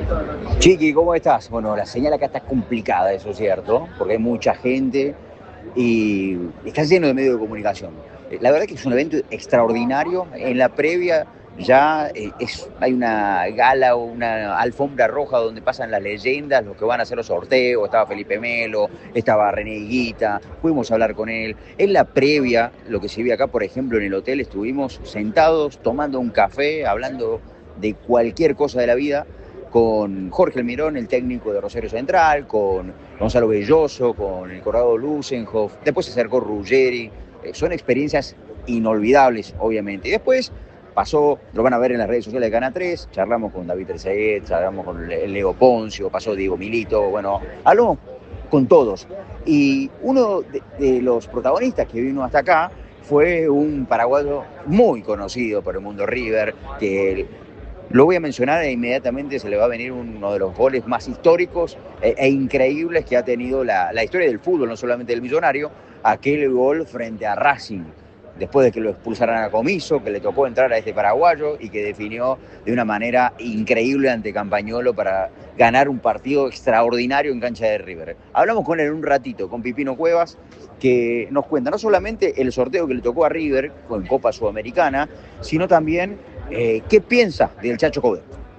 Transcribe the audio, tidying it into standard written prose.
Chiqui, ¿cómo estás? Bueno, la señal acá está complicada, eso es cierto, porque hay mucha gente y está lleno de medios de comunicación. La verdad que es un evento extraordinario. En la previa ya hay una gala o una alfombra roja donde pasan las leyendas, los que van a hacer los sorteos. Estaba Felipe Melo, estaba René Higuita, pudimos hablar con él. En la previa, lo que se ve acá, por ejemplo, en el hotel, estuvimos sentados tomando un café, hablando de cualquier cosa de la vida, con Jorge Almirón, el técnico de Rosario Central, con Gonzalo Belloso, con el Corrado Lusenhoff, después se acercó Ruggeri. Son experiencias inolvidables, obviamente. Y después pasó, lo van a ver en las redes sociales de Canal 3, charlamos con David Trezeguet, charlamos con el Leo Poncio, pasó Diego Milito, bueno, hablamos con todos. Y uno de los protagonistas que vino hasta acá fue un paraguayo muy conocido por el mundo River, que lo voy a mencionar e inmediatamente se le va a venir uno de los goles más históricos e increíbles que ha tenido la historia del fútbol, no solamente del Millonario, aquel gol frente a Racing, después de que lo expulsaran a Comiso, que le tocó entrar a este paraguayo y que definió de una manera increíble ante Campañolo para ganar un partido extraordinario en cancha de River. Hablamos con él un ratito, con Pipino Cuevas, que nos cuenta no solamente el sorteo que le tocó a River con Copa Sudamericana, sino también ¿qué piensa del Chacho Coudet?